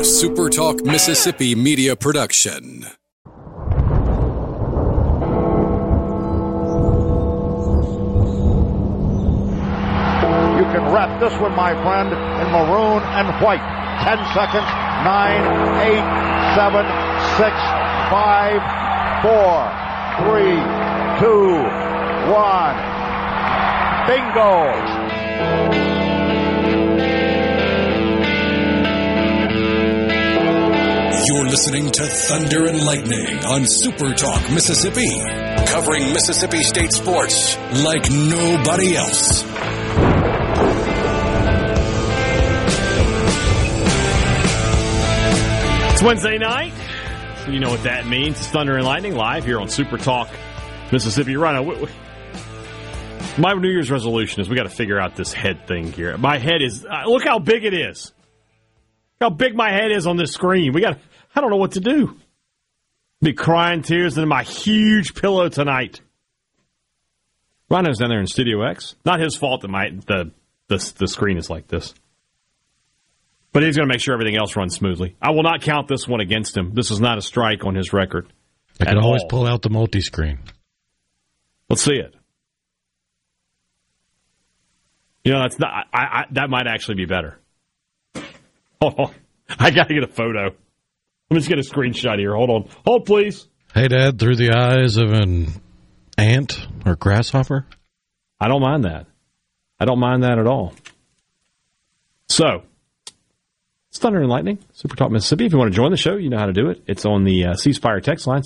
SuperTalk Mississippi media production. You can wrap this one, my friend, in maroon and white. 10 seconds. 9, 8, 7, 6, 5, 4, 3, 2, 1. Bingo! You're listening to Thunder and Lightning on SuperTalk Mississippi, covering Mississippi State sports like nobody else. It's Wednesday night, so you know what that means. It's Thunder and Lightning live here on SuperTalk Mississippi. Rhino, my New Year's resolution is we got to figure out this head thing here. My head is, look how big it is. Look how big my head is on this screen. I don't know what to do. Be crying tears into my huge pillow tonight. Rhino's down there in Studio X. Not his fault that the screen is like this. But he's going to make sure everything else runs smoothly. I will not count this one against him. This is not a strike on his record. I can always pull out the multi-screen. Let's see it. You know, that's not. That might actually be better. Hold on. I got to get a photo. Let me just get a screenshot here. Hold on. Hold, please. Hey, Dad, through the eyes of an ant or grasshopper? I don't mind that. I don't mind that at all. So, it's Thunder and Lightning, SuperTalk Mississippi. If you want to join the show, you know how to do it. It's on the C Spire text line,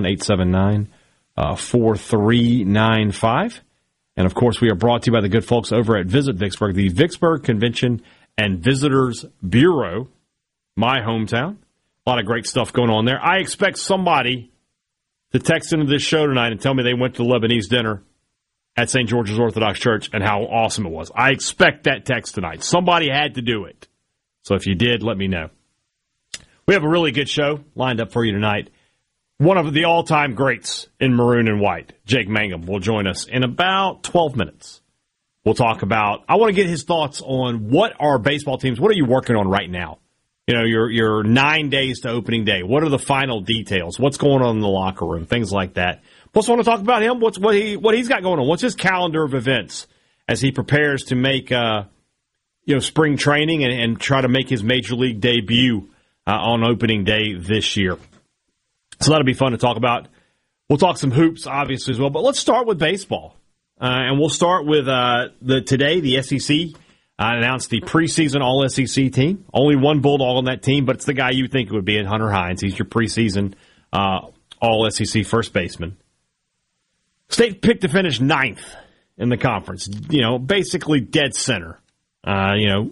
601-879-4395. And, of course, we are brought to you by the good folks over at Visit Vicksburg, the Vicksburg Convention and Visitors Bureau, my hometown. A lot of great stuff going on there. I expect somebody to text into this show tonight and tell me they went to the Lebanese dinner at St. George's Orthodox Church and how awesome it was. I expect that text tonight. Somebody had to do it. So if you did, let me know. We have a really good show lined up for you tonight. One of the all-time greats in maroon and white, Jake Mangum, will join us in about 12 minutes. We'll talk about, I want to get his thoughts on what are baseball teams, what are you working on right now? You know, your 9 days to opening day. What are the final details? What's going on in the locker room? Things like that. Plus, I want to talk about him. What he's got going on. What's his calendar of events as he prepares to make spring training and try to make his major league debut on opening day this year. So that'll be fun to talk about. We'll talk some hoops, obviously, as well. But let's start with baseball. And we'll start with today, the SEC announced the preseason All-SEC team. Only one Bulldog on that team, but it's the guy you think it would be in Hunter Hines. He's your preseason All-SEC first baseman. State picked to finish 9th in the conference. You know, basically dead center. The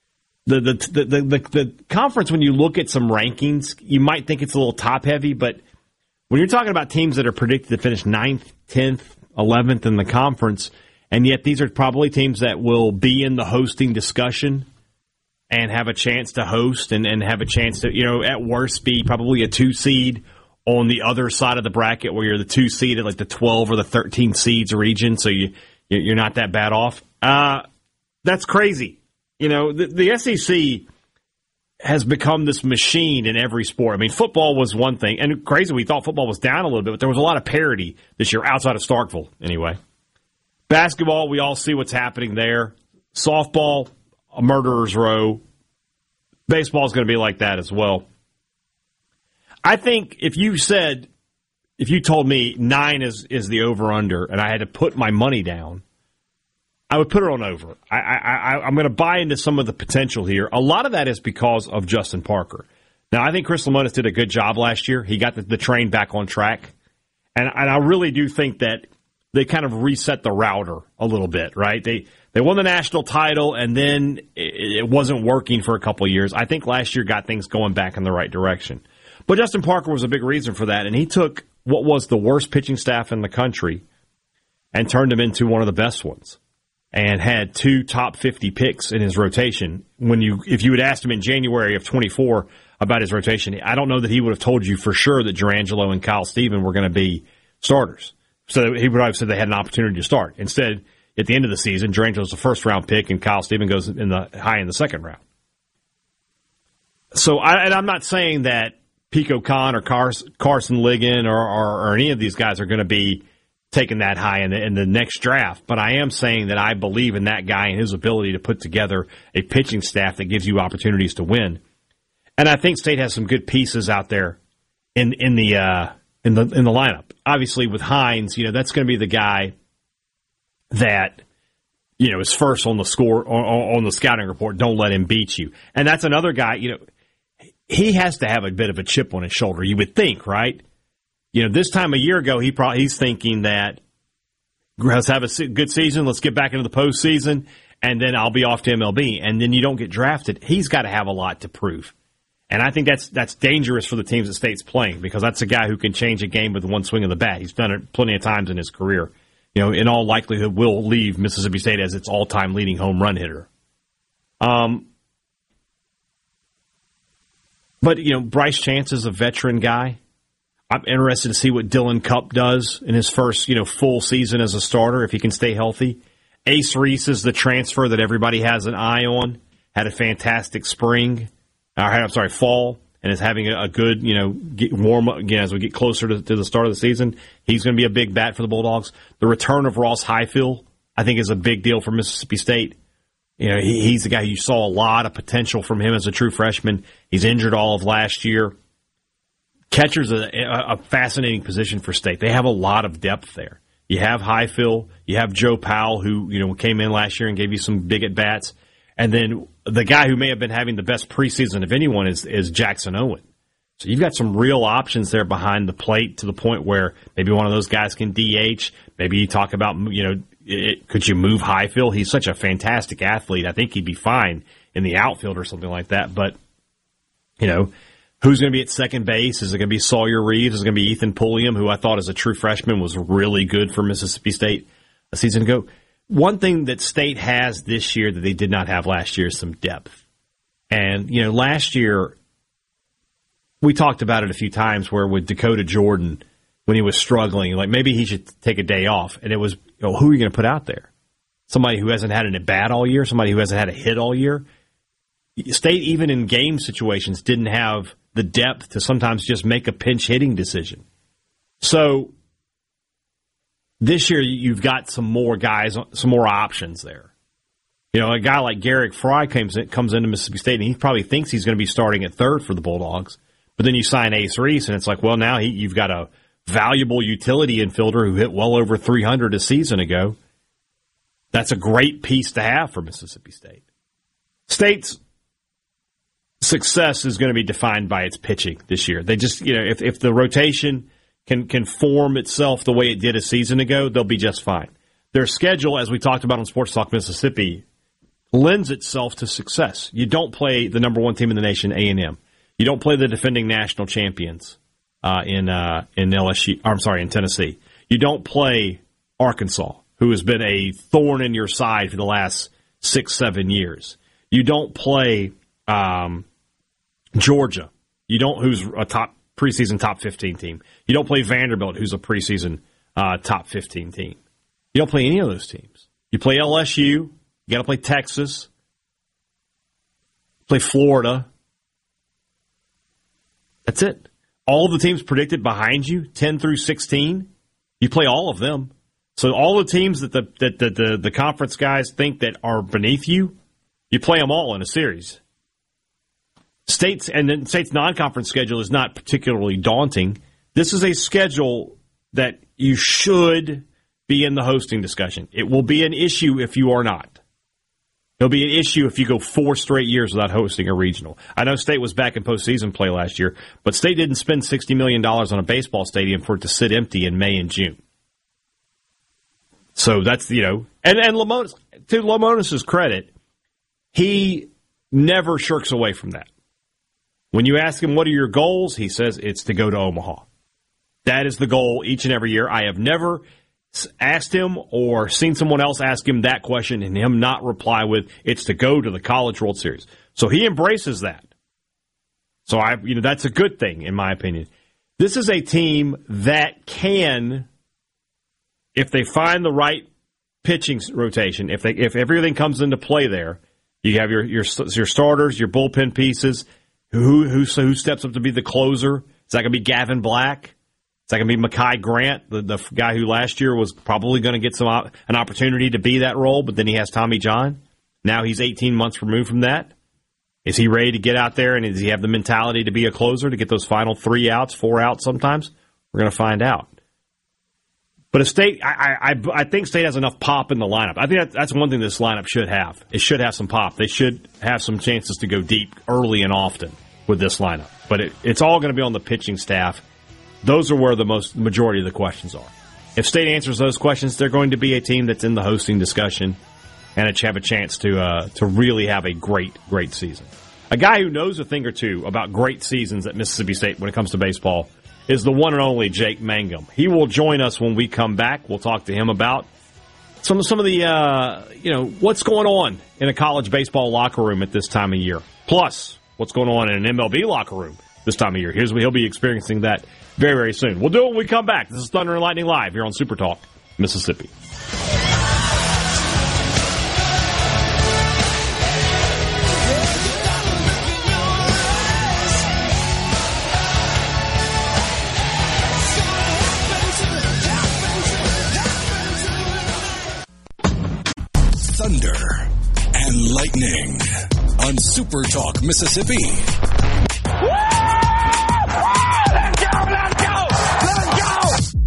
conference, when you look at some rankings, you might think it's a little top-heavy, but when you're talking about teams that are predicted to finish 9th, 10th, 11th in the conference, and yet these are probably teams that will be in the hosting discussion and have a chance to host and have a chance to, at worst be probably a 2 seed on the other side of the bracket where you're the 2 seed at like the 12 or the 13 seeds region, so you're not that bad off. That's crazy. The SEC has become this machine in every sport. I mean, football was one thing, and crazy, we thought football was down a little bit, but there was a lot of parity this year outside of Starkville anyway. Basketball, we all see what's happening there. Softball, a murderer's row. Baseball is going to be like that as well. I think if you told me 9 is the over-under, and I had to put my money down, I would put it on over. I'm going to buy into some of the potential here. A lot of that is because of Justin Parker. Now, I think Chris Lemonis did a good job last year. He got the train back on track. And I really do think that they kind of reset the router a little bit, right? They won the national title, and then it wasn't working for a couple of years. I think last year got things going back in the right direction. But Justin Parker was a big reason for that, and he took what was the worst pitching staff in the country and turned them into one of the best ones, and had 2 top 50 picks in his rotation. If you had asked him in January of 24 about his rotation, I don't know that he would have told you for sure that Jurangelo and Kyle Stephen were going to be starters. So he would have said they had an opportunity to start. Instead, at the end of the season, Jurangelo's a first-round pick, and Kyle Stephen goes high in the second round. So I'm not saying that Pico Khan or Carson Ligon or any of these guys are going to be taken that high in the next draft, but I am saying that I believe in that guy and his ability to put together a pitching staff that gives you opportunities to win. And I think State has some good pieces out there in the lineup. Obviously, with Hines, that's going to be the guy that is first on the score on the scouting report. Don't let him beat you. And that's another guy. He has to have a bit of a chip on his shoulder. You would think, right? This time a year ago, he's thinking that let's have a good season, let's get back into the postseason, and then I'll be off to MLB. And then you don't get drafted. He's got to have a lot to prove. And I think that's dangerous for the teams that State's playing, because that's a guy who can change a game with one swing of the bat. He's done it plenty of times in his career. In all likelihood, will leave Mississippi State as its all-time leading home run hitter. But Bryce Chance is a veteran guy. I'm interested to see what Dylan Cupp does in his first, full season as a starter, if he can stay healthy. Ace Reese is the transfer that everybody has an eye on. Had a fantastic fall, and is having a good, warm up again as we get closer to the start of the season. He's going to be a big bat for the Bulldogs. The return of Ross Highfield, I think, is a big deal for Mississippi State. He's the guy you saw a lot of potential from him as a true freshman. He's injured all of last year. Catcher's a fascinating position for State. They have a lot of depth there. You have Highfield. You have Joe Powell, who came in last year and gave you some big at-bats. And then the guy who may have been having the best preseason of anyone is Jackson Owen. So you've got some real options there behind the plate, to the point where maybe one of those guys can DH. Maybe you talk about, could you move Highfield? He's such a fantastic athlete. I think he'd be fine in the outfield or something like that. But, who's going to be at second base? Is it going to be Sawyer Reeves? Is it going to be Ethan Pulliam, who I thought as a true freshman was really good for Mississippi State a season ago? One thing that State has this year that they did not have last year is some depth. And, last year, we talked about it a few times, where with Dakota Jordan, when he was struggling, like maybe he should take a day off. And it was, who are you going to put out there? Somebody who hasn't had an at-bat all year? Somebody who hasn't had a hit all year? State, even in game situations, didn't have the depth to sometimes just make a pinch hitting decision. So this year you've got some more guys, some more options there. A guy like Garrick Fry comes into Mississippi State, and he probably thinks he's going to be starting at third for the Bulldogs. But then you sign Ace Reese, and it's like, well, now you've got a valuable utility infielder who hit well over 300 a season ago. That's a great piece to have for Mississippi State. State's success is going to be defined by its pitching this year. They just, if the rotation can form itself the way it did a season ago, they'll be just fine. Their schedule, as we talked about on Sports Talk Mississippi, lends itself to success. You don't play the number one team in the nation, A&M. You don't play the defending national champions in Tennessee. You don't play Arkansas, who has been a thorn in your side for the last 6-7 years. You don't play Georgia, who's a preseason top 15 team. You don't play Vanderbilt, who's a preseason top 15 team. You don't play any of those teams. You play LSU. You got to play Texas. Play Florida. That's it. All the teams predicted behind you, 10 through 16, you play all of them. So all the teams that the conference guys think that are beneath you, you play them all in a series. State's non-conference schedule is not particularly daunting. This is a schedule that you should be in the hosting discussion. It will be an issue if you are not. It'll be an issue if you go 4 straight years without hosting a regional. I know State was back in postseason play last year, but State didn't spend $60 million on a baseball stadium for it to sit empty in May and June. So that's, and Lamonis, to Lamonis' credit, he never shirks away from that. When you ask him, what are your goals? He says it's to go to Omaha. That is the goal each and every year. I have never asked him or seen someone else ask him that question and him not reply with, it's to go to the College World Series. So he embraces that. So that's a good thing, in my opinion. This is a team that can, if they find the right pitching rotation, if everything comes into play there, you have your starters, your bullpen pieces, Who steps up to be the closer? Is that going to be Gavin Black? Is that going to be Mekhi Grant, the guy who last year was probably going to get an opportunity to be that role, but then he has Tommy John? Now he's 18 months removed from that. Is he ready to get out there, and does he have the mentality to be a closer, to get those final 3 outs, 4 outs sometimes? We're going to find out. But if State, I think State has enough pop in the lineup. I think that's one thing this lineup should have. It should have some pop. They should have some chances to go deep early and often with this lineup. But it's all going to be on the pitching staff. Those are where the majority of the questions are. If State answers those questions, they're going to be a team that's in the hosting discussion and have a chance to really have a great season. A guy who knows a thing or two about great seasons at Mississippi State when it comes to baseball is the one and only Jake Mangum. He will join us when we come back. We'll talk to him about some of the what's going on in a college baseball locker room at this time of year. Plus, what's going on in an MLB locker room this time of year. He'll be experiencing that very, very soon. We'll do it when we come back. This is Thunder and Lightning Live here on Super Talk Mississippi. Thunder and Lightning on Super Talk Mississippi. Woo! Let's go! Let's go! Let's go!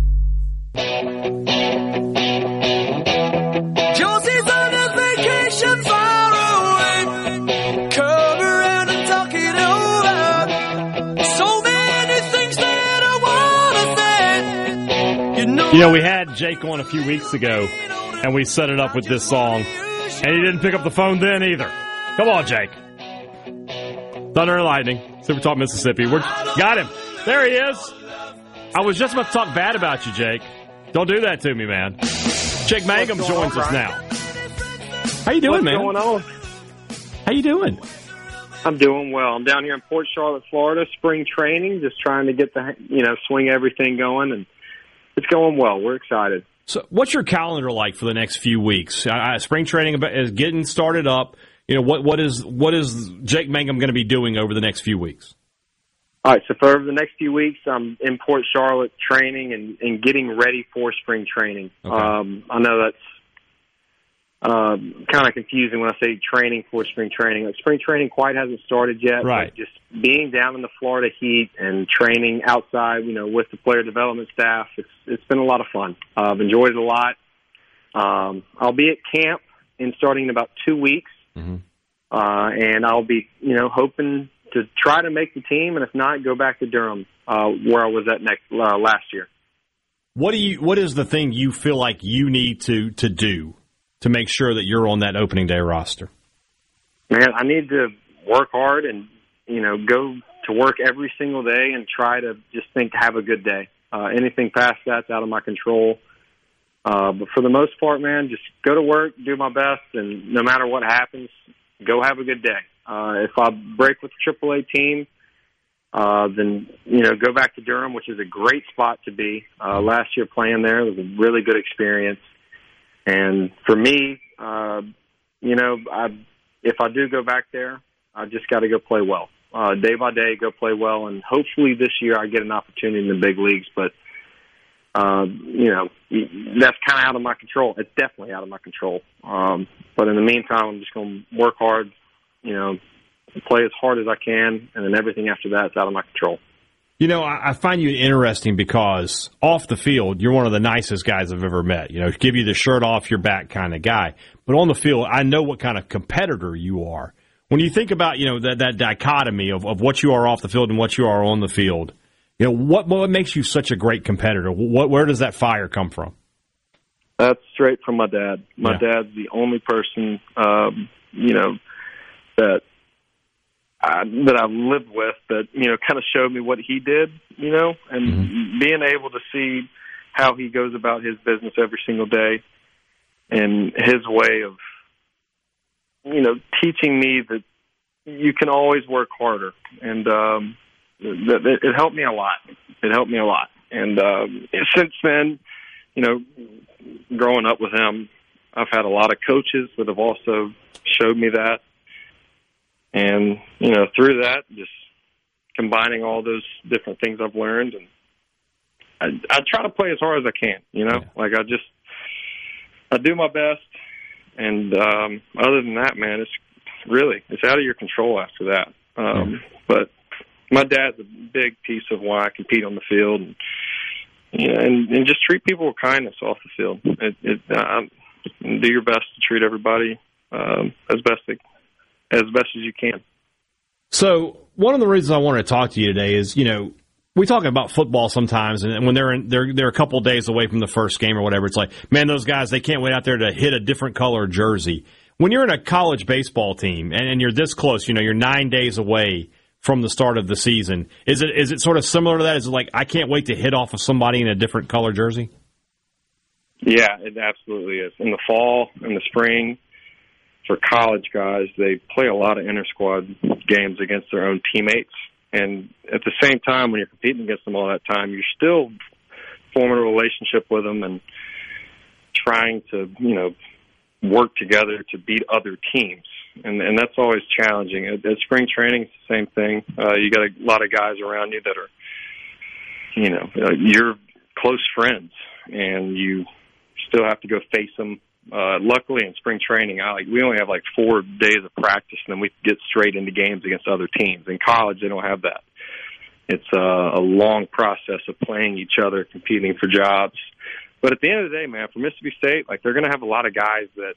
Josie's on a vacation far away. Come around and talk it over. So many things that I want to say. You know, we had Jake on a few weeks ago, and we set it up with this song. And he didn't pick up the phone then either. Come on, Jake. Thunder and Lightning, Super Talk Mississippi. Got him. There he is. I was just about to talk bad about you, Jake. Don't do that to me, man. Jake Mangum joins us now. How you doing, man? What's going on? How you doing? I'm doing well. I'm down here in Port Charlotte, Florida, spring training, just trying to get the swing everything going, and it's going well. We're excited. So, what's your calendar like for the next few weeks? Spring training is getting started up. You know, what is Jake Mangum going to be doing over the next few weeks? All right, so for over the next few weeks, I'm in Port Charlotte training and getting ready for spring training. Okay. I know that's kind of confusing when I say training for spring training. Like, spring training quite hasn't started yet. Right. But just being down in the Florida heat and training outside, with the player development staff, it's been a lot of fun. I've enjoyed it a lot. I'll be at camp starting in about 2 weeks, and I'll be, hoping to try to make the team, and if not, go back to Durham, where I was at last year. What is the thing you feel like you need to do to make sure that you're on that opening day roster? Man, I need to work hard and, go to work every single day and try to just have a good day. Anything past that's out of my control. But for the most part, man, just go to work, do my best, and no matter what happens, go have a good day. If I break with the AAA team, then, go back to Durham, which is a great spot to be. Last year playing there was a really good experience. And for me, if I do go back there, I just got to go play well. Day by day, go play well, and hopefully this year I get an opportunity in the big leagues. But, that's kind of out of my control. It's definitely out of my control. But in the meantime, I'm just going to work hard, play as hard as I can, and then everything after that is out of my control. I find you interesting because off the field, you're one of the nicest guys I've ever met. Give you the shirt off your back kind of guy. But on the field, I know what kind of competitor you are. When you think about, that dichotomy of what you are off the field and what you are on the field, what makes you such a great competitor? Where does that fire come from? That's straight from my dad. My dad's the only person, that I've lived with that, kind of showed me what he did, and being able to see how he goes about his business every single day and his way of, teaching me that you can always work harder. And it helped me a lot. It helped me a lot. And since then, growing up with him, I've had a lot of coaches that have also showed me that. And, through that, just combining all those different things I've learned, and I try to play as hard as I can. Like I do my best, and other than that, man, it's out of your control after that. But my dad's a big piece of why I compete on the field, and just treat people with kindness off the field. Do your best to treat everybody as best as you can. So one of the reasons I wanted to talk to you today is, we talk about football sometimes, and when they're a couple of days away from the first game or whatever, it's like, man, those guys, they can't wait out there to hit a different color jersey. When you're in a college baseball team and you're this close, you're 9 days away from the start of the season, is it sort of similar to that? Is it like, I can't wait to hit off of somebody in a different color jersey? Yeah, it absolutely is. In the fall, in the spring, for college guys, they play a lot of inter-squad games against their own teammates. And at the same time, when you're competing against them all that time, you're still forming a relationship with them and trying to, work together to beat other teams. And that's always challenging. At spring training, it's the same thing. You got a lot of guys around you that are, you're close friends, and you still have to go face them. Luckily, in spring training, we only have 4 days of practice, and then we get straight into games against other teams. In college, they don't have that. It's a long process of playing each other, competing for jobs. But at the end of the day, man, for Mississippi State, they're going to have a lot of guys that,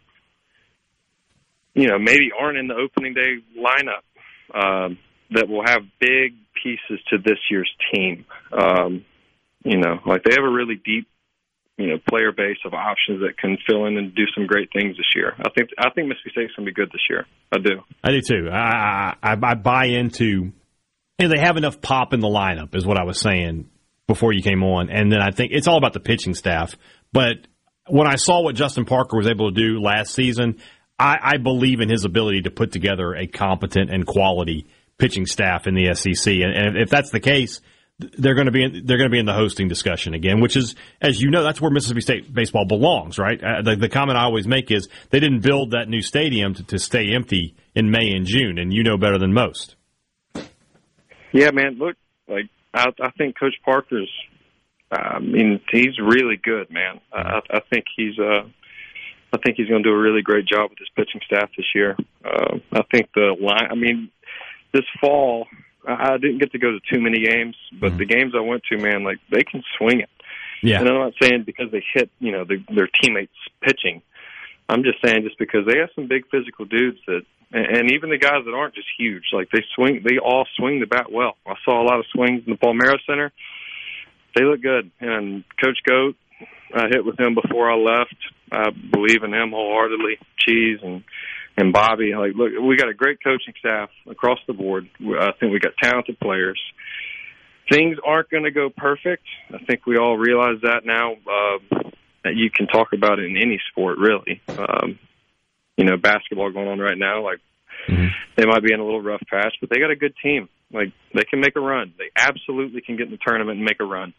maybe aren't in the opening day lineup that will have big pieces to this year's team. They have a really deep, player base of options that can fill in and do some great things this year. I think Mississippi State's going to be good this year. I do too. I buy into, they have enough pop in the lineup, is what I was saying before you came on. And then I think it's all about the pitching staff. But when I saw what Justin Parker was able to do last season, I believe in his ability to put together a competent and quality pitching staff in the SEC. And if that's the case, they're going to be in the hosting discussion again, which is, as you know, that's where Mississippi State baseball belongs, right? The comment I always make is they didn't build that new stadium to stay empty in May and June, and you know better than most. Yeah, man. Look, I think Coach Parker's, he's really good, man. I think he's going to do a really great job with his pitching staff this year. I think this fall, I didn't get to go to too many games, but the games I went to, man, they can swing it. Yeah. And I'm not saying because they hit, their teammates pitching. I'm just saying just because they have some big physical dudes and even the guys that aren't just huge, they all swing the bat well. I saw a lot of swings in the Palmera Center. They look good. And Coach Goat, I hit with him before I left. I believe in him wholeheartedly. Cheese and Bobby. Look, we got a great coaching staff across the board. I think we got talented players. Things aren't going to go perfect. I think we all realize that now. That you can talk about it in any sport, really. Basketball going on right now. They might be in a little rough patch, but they got a good team. They can make a run. They absolutely can get in the tournament and make a run.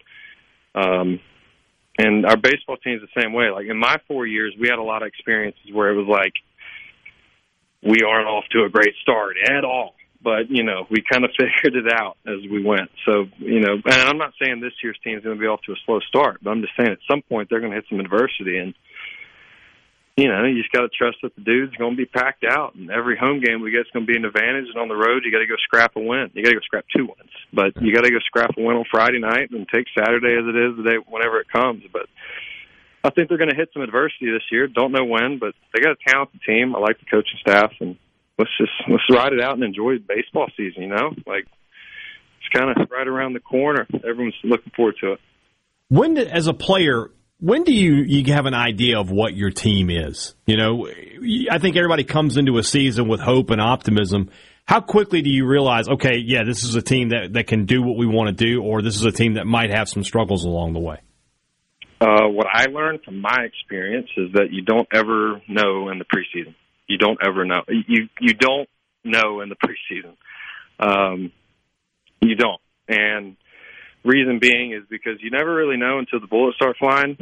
And our baseball team's the same way. In my 4 years, we had a lot of experiences where it was we aren't off to a great start at all. But, we kind of figured it out as we went. So, and I'm not saying this year's team is going to be off to a slow start, but I'm just saying at some point they're going to hit some adversity. And, you just got to trust that the dude's going to be packed out. And every home game we get is going to be an advantage. And on the road, you got to go scrap a win. You got to go scrap 2 wins. But you got to go scrap a win on Friday night and take Saturday as it is the day whenever it comes. But I think they're going to hit some adversity this year. Don't know when, but they got a talented team. I like the coaching staff, and let's ride it out and enjoy baseball season. It's kind of right around the corner. Everyone's looking forward to it. As a player, when do you have an idea of what your team is? I think everybody comes into a season with hope and optimism. How quickly do you realize, okay, yeah, this is a team that can do what we want to do, or this is a team that might have some struggles along the way? What I learned from my experience is that you don't ever know in the preseason. You don't ever know. You don't know in the preseason. You don't. And reason being is because you never really know until the bullets start flying,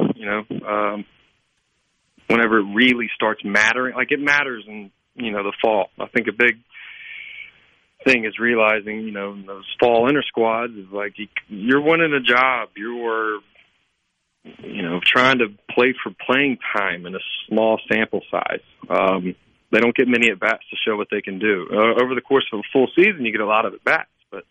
whenever it really starts mattering. It matters in, the fall. I think a big thing is realizing, you know, in those fall inter squads is like you're winning a job. You're, you know, trying to play for playing time in a small sample size. They don't get many at-bats to show what they can do. Over the course of a full season, you get a lot of at-bats, but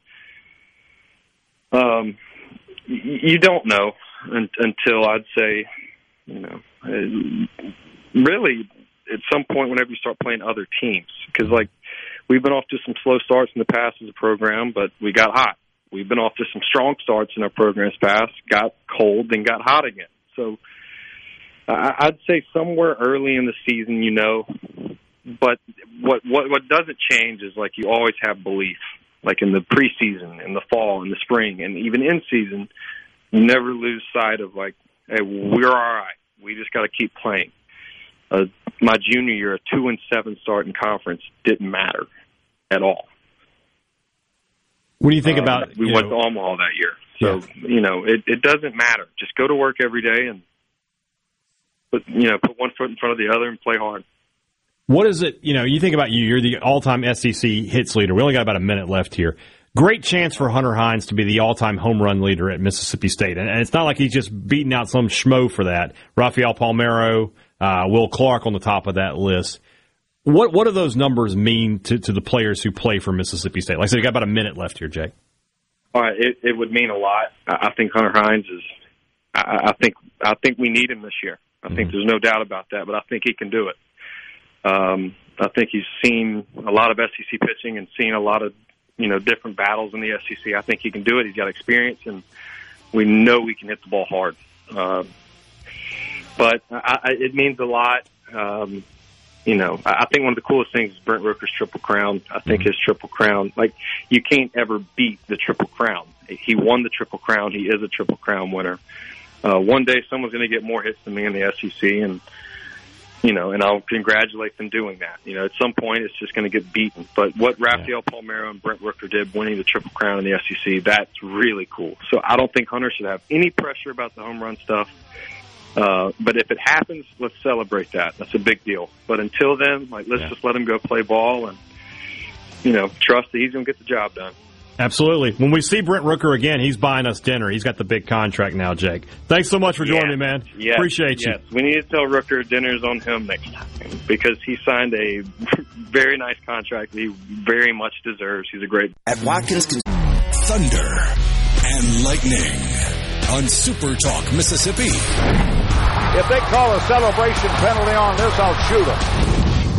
you don't know until, I'd say, you know, really at some point whenever you start playing other teams. Because, like, we've been off to some slow starts in the past as a program, but we got hot. We've been off to some strong starts in our program's past, got cold, then got hot again. So I'd say somewhere early in the season, you know, but what doesn't change is, like, you always have belief. Like in the preseason, in the fall, in the spring, and even in season, you never lose sight of, like, hey, we're all right. We just got to keep playing. My junior year, a 2-7 start in conference didn't matter at all. What do you think about? We went to Omaha that year, so you know it doesn't matter. Just go to work every day and put one foot in front of the other and play hard. What is it, you know, you think about you're the all-time SEC hits leader. We only got about a minute left here. Great chance for Hunter Hines to be the all-time home run leader at Mississippi State. And it's not like he's just beating out some schmo for that. Rafael Palmeiro, Will Clark on the top of that list. What do those numbers mean to the players who play for Mississippi State? Like I said, we got about a minute left here, Jake. All right, it would mean a lot. I think Hunter Hines is I think we need him this year. I think there's no doubt about that, but I think he can do it. I think he's seen a lot of SEC pitching and seen a lot of, you know, different battles in the SEC. I think he can do it. He's got experience, and we know we can hit the ball hard. But it means a lot. You know, I think one of the coolest things is Brent Rooker's Triple Crown. I think his Triple Crown, like, you can't ever beat the Triple Crown. He won the Triple Crown. He is a Triple Crown winner. One day someone's going to get more hits than me in the SEC, and you know, and I'll congratulate them doing that. You know, at some point it's just going to get beaten. But what Rafael Palmeiro and Brent Rooker did, winning the Triple Crown in the SEC, that's really cool. So I don't think Hunter should have any pressure about the home run stuff. But if it happens, let's celebrate that. That's a big deal. But until then, like, let's just let him go play ball and, you know, trust that he's going to get the job done. Absolutely. When we see Brent Rooker again, he's buying us dinner. He's got the big contract now, Jake. Thanks so much for joining me, man. Yes. Appreciate you. Yes. We need to tell Rooker dinner's on him next time because he signed a very nice contract that he very much deserves. He's a great... At Watkins... Thunder and Lightning on Super Talk, Mississippi. If they call a celebration penalty on this, I'll shoot them.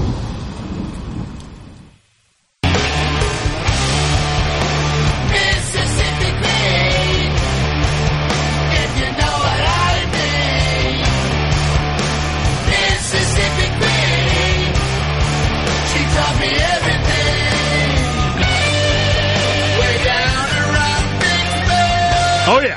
Oh, yeah.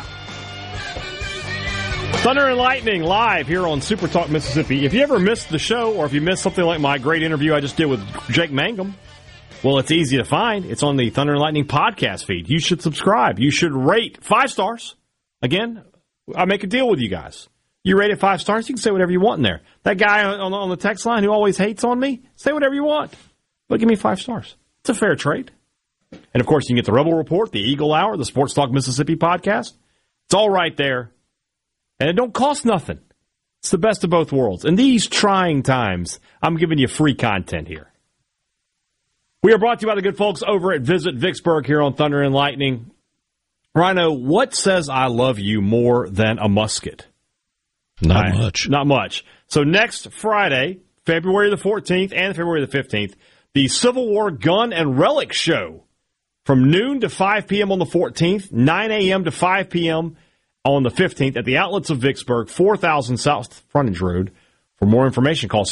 Thunder and Lightning live here on Super Talk Mississippi. If you ever missed the show or if you missed something like my great interview I just did with Jake Mangum, well, it's easy to find. It's on the Thunder and Lightning podcast feed. You should subscribe. You should rate 5 stars. Again, I make a deal with you guys. You rate it 5 stars, you can say whatever you want in there. That guy on the text line who always hates on me, say whatever you want. But give me 5 stars. It's a fair trade. And, of course, you can get the Rebel Report, the Eagle Hour, the Sports Talk Mississippi podcast. It's all right there. And it don't cost nothing. It's the best of both worlds. In these trying times, I'm giving you free content here. We are brought to you by the good folks over at Visit Vicksburg here on Thunder and Lightning. Rhino, what says I love you more than a musket? Not much. Not much. So next Friday, February the 14th and February the 15th, the Civil War Gun and Relic Show from noon to 5 p.m. on the 14th, 9 a.m. to 5 p.m. on the 15th at the Outlets of Vicksburg, 4000 South Frontage Road. For more information, call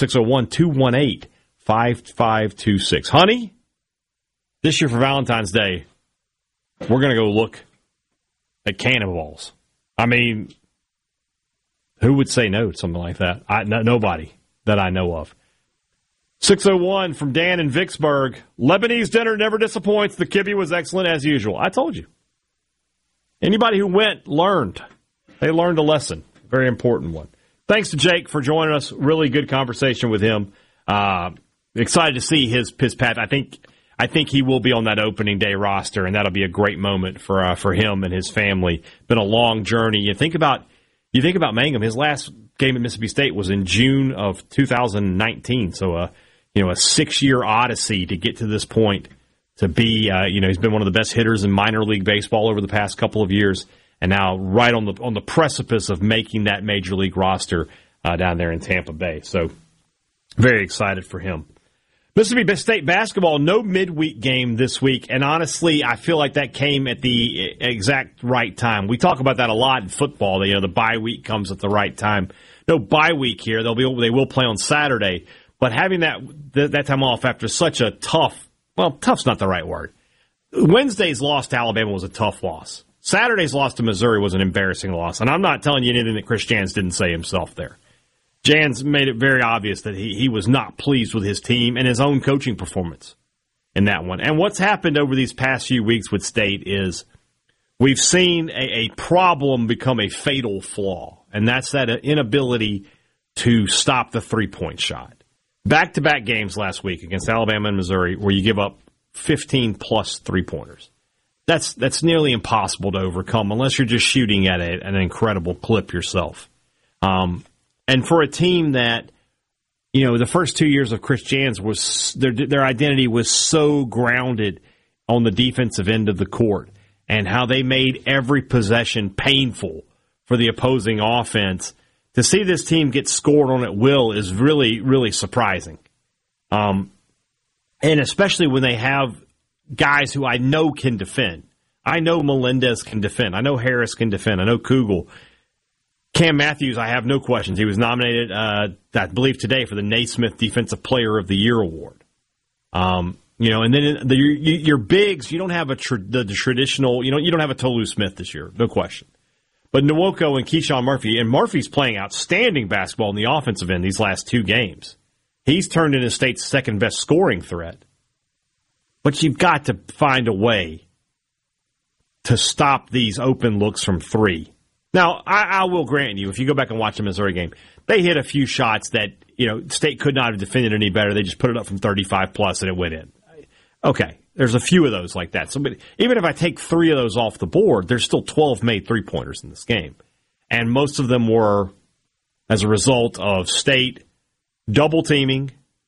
601-218-5526. Honey, this year for Valentine's Day, we're going to go look at cannonballs. I mean, who would say no to something like that? Nobody that I know of. 601 from Dan in Vicksburg. Lebanese dinner never disappoints. The kibbeh was excellent as usual. I told you. Anybody who went learned. They learned a lesson. Very important one. Thanks to Jake for joining us. Really good conversation with him. Excited to see his path. I think I think he will be on that opening day roster, and that'll be a great moment for him and his family. Been a long journey. You think about Mangum. His last game at Mississippi State was in June of 2019. So a 6-year odyssey to get to this point. To be he's been one of the best hitters in minor league baseball over the past couple of years, and now right on the precipice of making that major league roster down there in Tampa Bay. So very excited for him. Mississippi State basketball, no midweek game this week, and honestly, I feel like that came at the exact right time. We talk about that a lot in football. The bye week comes at the right time. No bye week here. They will play on Saturday, but having that time off after such a tough's not the right word. Wednesday's loss to Alabama was a tough loss. Saturday's loss to Missouri was an embarrassing loss, and I'm not telling you anything that Chris Jans didn't say himself there. Jans made it very obvious that he was not pleased with his team and his own coaching performance in that one. And what's happened over these past few weeks with State is we've seen a problem become a fatal flaw, and that's that inability to stop the three-point shot. Back-to-back games last week against Alabama and Missouri where you give up 15-plus three-pointers. That's nearly impossible to overcome unless you're just shooting at an incredible clip yourself. And for a team that, the first 2 years of Chris Jans was their identity was so grounded on the defensive end of the court and how they made every possession painful for the opposing offense. To see this team get scored on at will is really, really surprising. And especially when they have guys who I know can defend. I know Melendez can defend. I know Harris can defend. I know Kugel. Cam Matthews, I have no questions. He was nominated, I believe, today for the Naismith Defensive Player of the Year award. And then your bigs, you don't have the traditional. You don't have a Tolu Smith this year, no question. But Nwoko and Keyshawn Murphy, and Murphy's playing outstanding basketball in the offensive end these last 2 games. He's turned into State's second best scoring threat. But you've got to find a way to stop these open looks from 3. Now, I will grant you, if you go back and watch the Missouri game, they hit a few shots that, State could not have defended any better. They just put it up from 35-plus and it went in. Okay, there's a few of those like that. So, but even if I take 3 of those off the board, there's still 12 made three-pointers in this game. And most of them were as a result of State double-teaming,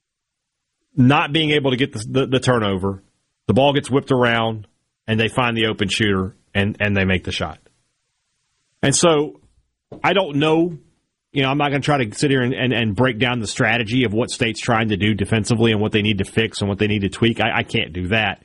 not being able to get the turnover. The ball gets whipped around, and they find the open shooter, and they make the shot. And so I don't know. I'm not going to try to sit here and break down the strategy of what State's trying to do defensively and what they need to fix and what they need to tweak. I can't do that.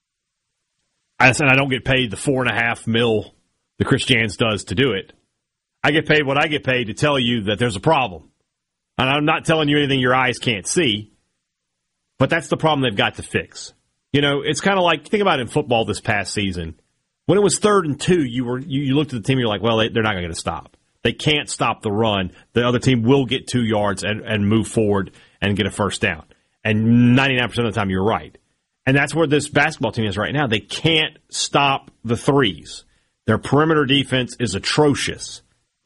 I said I don't get paid the $4.5 million that Chris Jans does to do it. I get paid what I get paid to tell you that there's a problem. And I'm not telling you anything your eyes can't see, but that's the problem they've got to fix. It's kind of like, think about it in football this past season. When it was 3rd and 2, you looked at the team and you're like, well, they're not going to stop. They can't stop the run. The other team will get 2 yards and move forward and get a first down. And 99% of the time, you're right. And that's where this basketball team is right now. They can't stop the threes. Their perimeter defense is atrocious.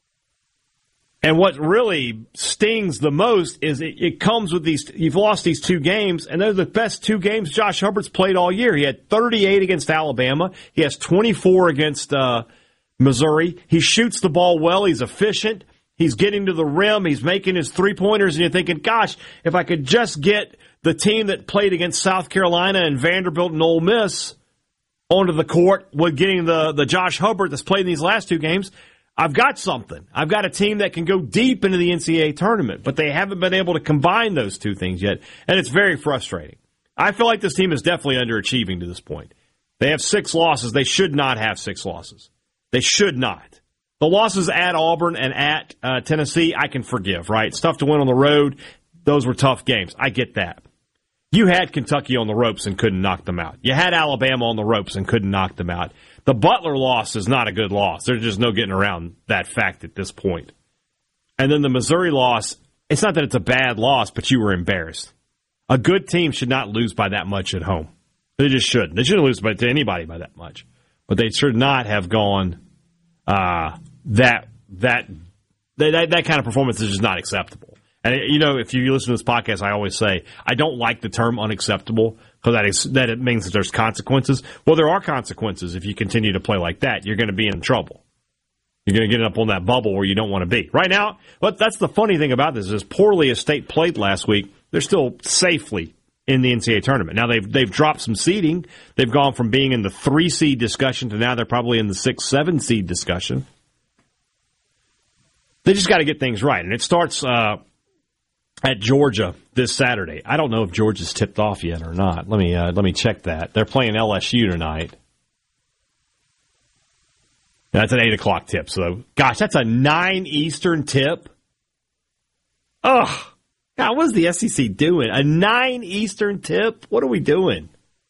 And what really stings the most is it comes with these. You've lost these 2 games, and they're the best 2 games Josh Hubbard's played all year. He had 38 against Alabama. He has 24 against Missouri. He shoots the ball well. He's efficient. He's getting to the rim. He's making his three-pointers, and you're thinking, gosh, if I could just get the team that played against South Carolina and Vanderbilt and Ole Miss onto the court with getting the Josh Hubbard that's played in these last 2 games, I've got something. I've got a team that can go deep into the NCAA tournament, but they haven't been able to combine those 2 things yet, and it's very frustrating. I feel like this team is definitely underachieving to this point. They have 6 losses. They should not have 6 losses. They should not. The losses at Auburn and at Tennessee, I can forgive, right? It's tough to win on the road. Those were tough games. I get that. You had Kentucky on the ropes and couldn't knock them out. You had Alabama on the ropes and couldn't knock them out. The Butler loss is not a good loss. There's just no getting around that fact at this point. And then the Missouri loss, it's not that it's a bad loss, but you were embarrassed. A good team should not lose by that much at home. They just shouldn't. They shouldn't lose to anybody by that much. But they should not have gone that kind of performance is just not acceptable. And, if you listen to this podcast, I always say, I don't like the term unacceptable because that it means that there's consequences. Well, there are consequences if you continue to play like that. You're going to be in trouble. You're going to get up on that bubble where you don't want to be. Right now, but that's the funny thing about this, as poorly as State played last week, they're still safely in the NCAA tournament. Now, they've dropped some seeding. They've gone from being in the 3-seed discussion to now they're probably in the 6-7 seed discussion. They just got to get things right. And it starts at Georgia this Saturday. I don't know if Georgia's tipped off yet or not. Let me check that. They're playing LSU tonight. That's an 8 o'clock tip. So, gosh, that's a 9 Eastern tip. Ugh. God, what is the SEC doing? A 9 Eastern tip? What are we doing?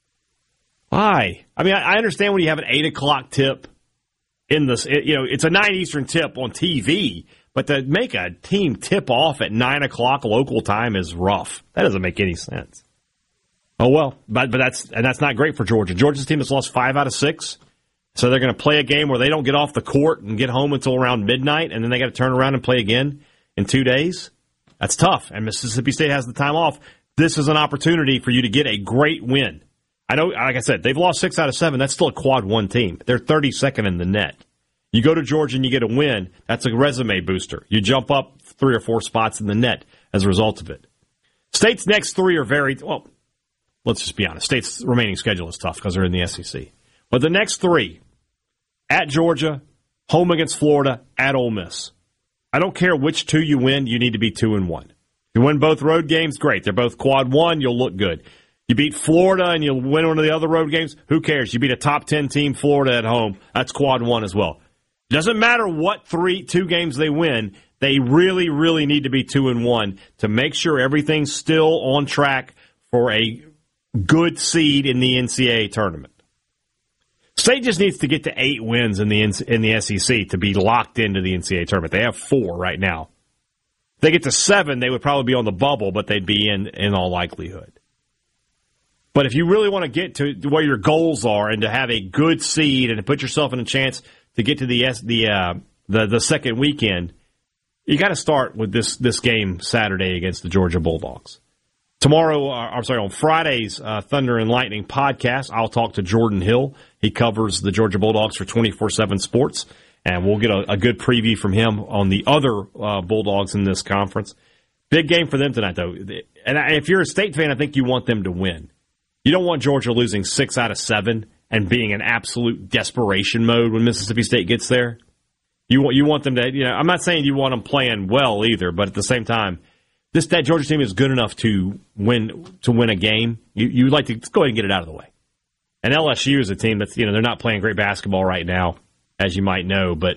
Why? I mean, I understand when you have an 8 o'clock tip in this, it's a 9 Eastern tip on TV, but to make a team tip off at 9 o'clock local time is rough. That doesn't make any sense. Oh, well, but that's not great for Georgia. Georgia's team has lost 5 out of 6. So they're going to play a game where they don't get off the court and get home until around midnight, and then they got to turn around and play again in 2 days. That's tough, and Mississippi State has the time off. This is an opportunity for you to get a great win. I know, like I said, they've lost 6 out of 7. That's still a quad 1 team. They're 32nd in the net. You go to Georgia and you get a win, that's a resume booster. You jump up 3 or 4 spots in the net as a result of it. State's next 3 are very, well, let's just be honest. State's remaining schedule is tough because they're in the SEC. But the next 3, at Georgia, home against Florida, at Ole Miss. I don't care which 2 you win, you need to be 2-1. If you win both road games, great. They're both quad 1, you'll look good. You beat Florida and you'll win one of the other road games, who cares? You beat a top 10 team, Florida at home, that's quad 1 as well. Doesn't matter what 2 games they win, they really, really need to be 2-1 to make sure everything's still on track for a good seed in the NCAA tournament. State just needs to get to 8 wins in the SEC to be locked into the NCAA tournament. They have 4 right now. If they get to 7, they would probably be on the bubble, but they'd be in all likelihood. But if you really want to get to where your goals are and to have a good seed and to put yourself in a chance to get to the second weekend, you got to start with this game Saturday against the Georgia Bulldogs. On Friday's Thunder and Lightning podcast, I'll talk to Jordan Hill. He covers the Georgia Bulldogs for 24/7 Sports, and we'll get a good preview from him on the other Bulldogs in this conference. Big game for them tonight, though. And if you're a State fan, I think you want them to win. You don't want Georgia losing 6 out of 7 and being in absolute desperation mode when Mississippi State gets there. You want them to, I'm not saying you want them playing well either, but at the same time, that Georgia team is good enough to win a game. You'd like to go ahead and get it out of the way. And LSU is a team that's, they're not playing great basketball right now, as you might know, but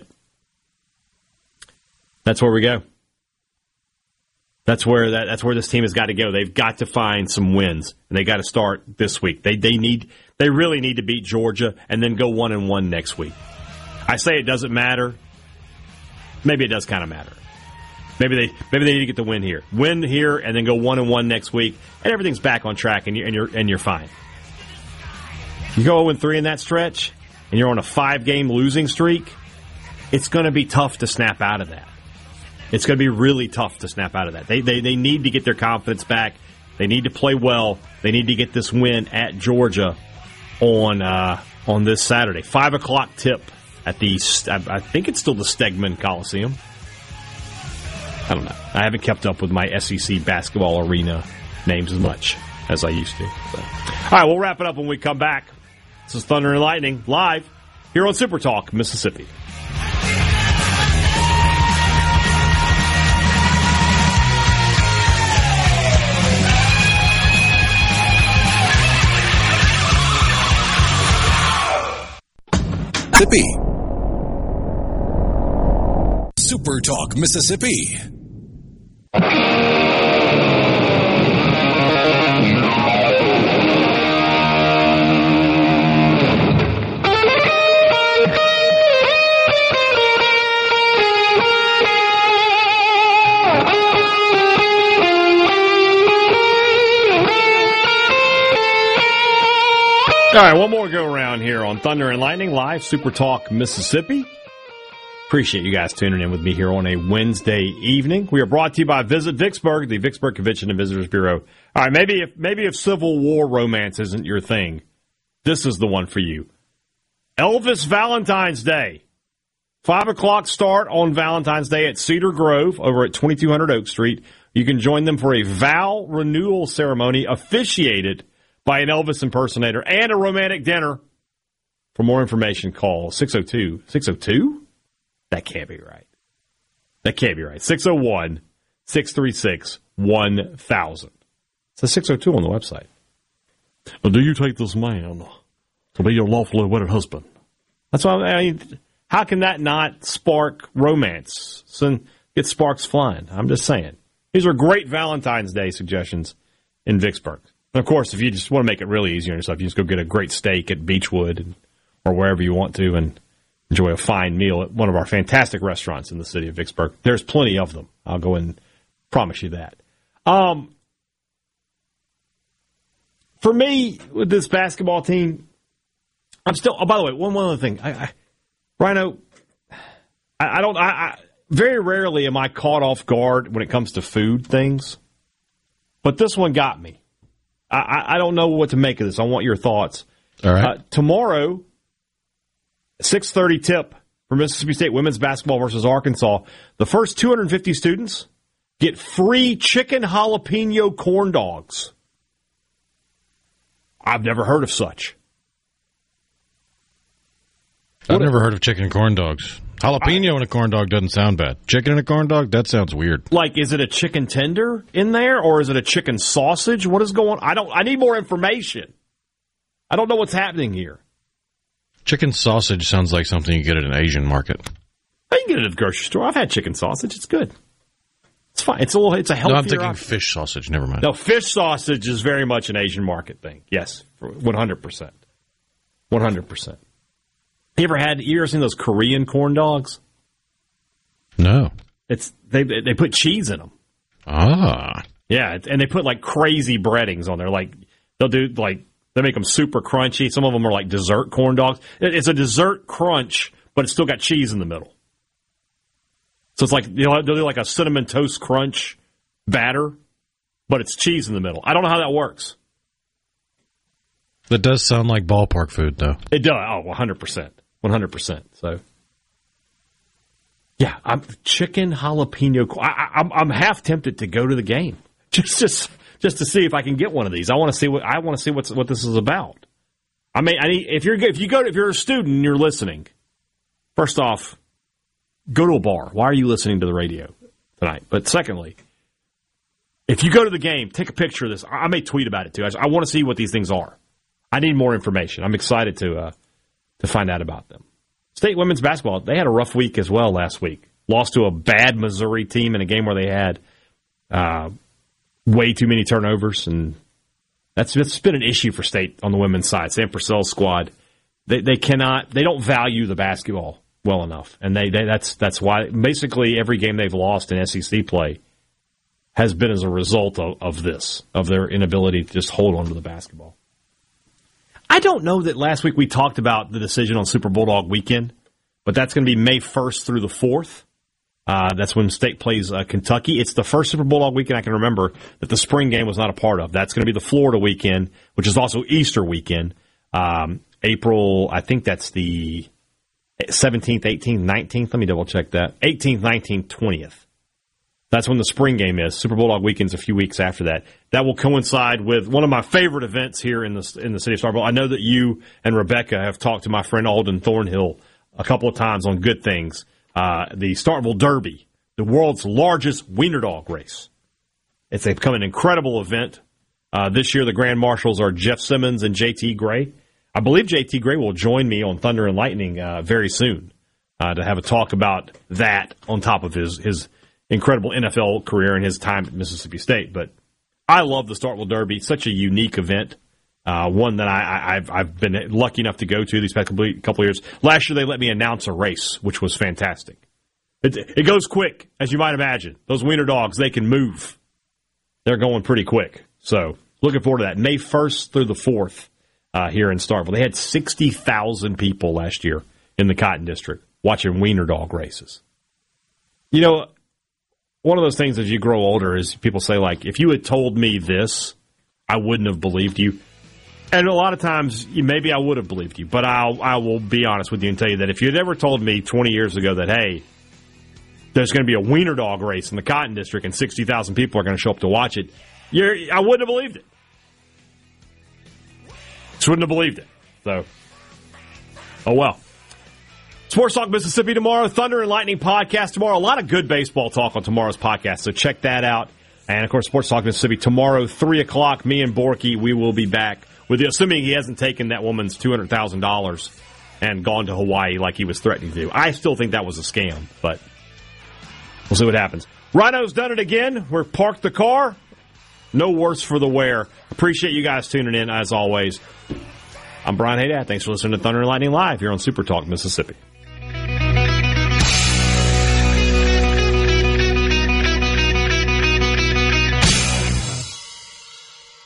that's where we go. That's where this team has got to go. They've got to find some wins, and they got to start this week. They really need to beat Georgia and then go 1-1 next week. I say it doesn't matter. Maybe it does kind of matter. Maybe they need to get the win here, and then go 1-1 next week, and everything's back on track, and you're fine. You go 0-3 in that stretch, and you're on a 5-game losing streak. It's going to be tough to snap out of that. It's going to be really tough to snap out of that. They need to get their confidence back. They need to play well. They need to get this win at Georgia on this Saturday. 5 o'clock tip at I think it's still the Stegman Coliseum. I don't know. I haven't kept up with my SEC basketball arena names as much as I used to. So. All right, we'll wrap it up when we come back. This is Thunder and Lightning live here on Super Talk, Mississippi. Mississippi. Super Talk, Mississippi. All right, one more go around here on Thunder and Lightning live, Super Talk, Mississippi. Appreciate you guys tuning in with me here on a Wednesday evening. We are brought to you by Visit Vicksburg, the Vicksburg Convention and Visitors Bureau. All right, maybe if Civil War romance isn't your thing, this is the one for you. Elvis Valentine's Day. 5 o'clock start on Valentine's Day at Cedar Grove over at 2200 Oak Street. You can join them for a vow renewal ceremony officiated by an Elvis impersonator and a romantic dinner. For more information, call 602. 602? That can't be right. That can't be right. 601-636-1000. It's a 602 on the website. Do you take this man to be your lawfully wedded husband? That's why I mean, how can that not spark romance? Get sparks flying. I'm just saying. These are great Valentine's Day suggestions in Vicksburg. And of course, if you just want to make it really easy on yourself, you just go get a great steak at Beechwood or wherever you want to and enjoy a fine meal at one of our fantastic restaurants in the city of Vicksburg. There's plenty of them. I'll go and promise you that. For me, with this basketball team, I'm still. Oh, by the way, one other thing, Rhino. I very rarely am I caught off guard when it comes to food things, but this one got me. I don't know what to make of this. I want your thoughts. All right. Tomorrow, 6:30 tip for Mississippi State women's basketball versus Arkansas. The first 250 students get free chicken jalapeno corn dogs. I've never heard of such. I've never heard of chicken and corn dogs. Jalapeno in a corn dog doesn't sound bad. Chicken in a corn dog? That sounds weird. Like, is it a chicken tender in there, or is it a chicken sausage? What is going on? I need more information. I don't know what's happening here. Chicken sausage sounds like something you get at an Asian market. I can get it at the grocery store. I've had chicken sausage. It's good. It's fine. It's a healthier No, I'm thinking option. fish sausage. Never mind. No, fish sausage is very much an Asian market thing. Yes, 100%. 100%. You ever seen those Korean corn dogs? No. They put cheese in them. Ah. Yeah, and they put like crazy breadings on there. Like they make them super crunchy. Some of them are like dessert corn dogs. It's a dessert crunch, but it's still got cheese in the middle. So it's like they'll do like a cinnamon toast crunch batter, but it's cheese in the middle. I don't know how that works. That does sound like ballpark food, though. It does. Oh, 100%. 100%. So, yeah, chicken jalapeno. I'm half tempted to go to the game just to see if I can get one of these. I want to see what this is about. I mean, if you're a student and you're listening, first off, go to a bar. Why are you listening to the radio tonight? But secondly, if you go to the game, take a picture of this. I may tweet about it too. I want to see what these things are. I need more information. I'm excited to find out about them. State women's basketball, they had a rough week as well last week. Lost to a bad Missouri team in a game where they had way too many turnovers, and that's been an issue for State on the women's side. Sam Purcell's squad, they don't value the basketball well enough, and that's why basically every game they've lost in SEC play has been as a result of their inability to just hold on to the basketball. I don't know that last week we talked about the decision on Super Bulldog weekend, but that's going to be May 1st through the 4th. That's when State plays Kentucky. It's the first Super Bulldog weekend I can remember that the spring game was not a part of. That's going to be the Florida weekend, which is also Easter weekend. April, I think that's the 17th, 18th, 19th. Let me double check that. 18th, 19th, 20th. That's when the spring game is. Super Bulldog weekend's a few weeks after that. That will coincide with one of my favorite events here in the city of Starkville. I know that you and Rebecca have talked to my friend Alden Thornhill a couple of times on good things. The Starkville Derby, the world's largest wiener dog race. It's become an incredible event. This year the Grand Marshals are Jeff Simmons and J.T. Gray. I believe J.T. Gray will join me on Thunder and Lightning very soon to have a talk about that on top of his incredible NFL career and his time at Mississippi State. But I love the Starkville Derby. Such a unique event. One that I've been lucky enough to go to these past couple of years. Last year they let me announce a race, which was fantastic. It goes quick, as you might imagine. Those wiener dogs, they can move. They're going pretty quick. So looking forward to that. May 1st through the 4th here in Starkville. They had 60,000 people last year in the Cotton District. watching wiener dog races. You know, one of those things as you grow older is people say, like, if you had told me this, I wouldn't have believed you. And a lot of times, maybe I would have believed you, but I will be honest with you and tell you that if you had ever told me 20 years ago that, hey, there's going to be a wiener dog race in the Cotton District and 60,000 people are going to show up to watch it, I wouldn't have believed it. Just wouldn't have believed it. So, oh well. Sports Talk Mississippi tomorrow, Thunder and Lightning podcast tomorrow. A lot of good baseball talk on tomorrow's podcast, so check that out. And, of course, Sports Talk Mississippi tomorrow, 3 o'clock, me and Borky, we will be back with you, assuming he hasn't taken that woman's $200,000 and gone to Hawaii like he was threatening to do. I still think that was a scam, but we'll see what happens. Rhino's done it again. We're parked the car. No worse for the wear. Appreciate you guys tuning in, as always. I'm Brian Haydad. Thanks for listening to Thunder and Lightning Live here on Super Talk Mississippi.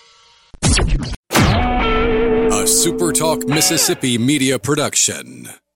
A Super Talk Mississippi media production.